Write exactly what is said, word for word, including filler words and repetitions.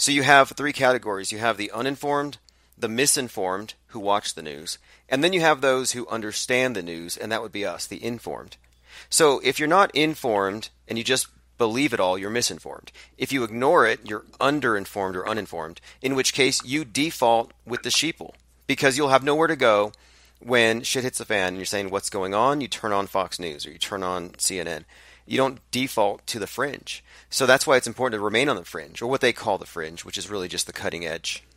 So you have three categories. You have the uninformed, the misinformed who watch the news, and then you have those who understand the news, and that would be us, the informed. So if you're not informed and you just believe it all, you're misinformed. If you ignore it, you're underinformed or uninformed, in which case you default with the sheeple because you'll have nowhere to go when shit hits the fan and you're saying what's going on. You turn on Fox News or you turn on C N N. You don't default to the fringe. So that's why it's important to remain on the fringe, or what they call the fringe, which is really just the cutting edge.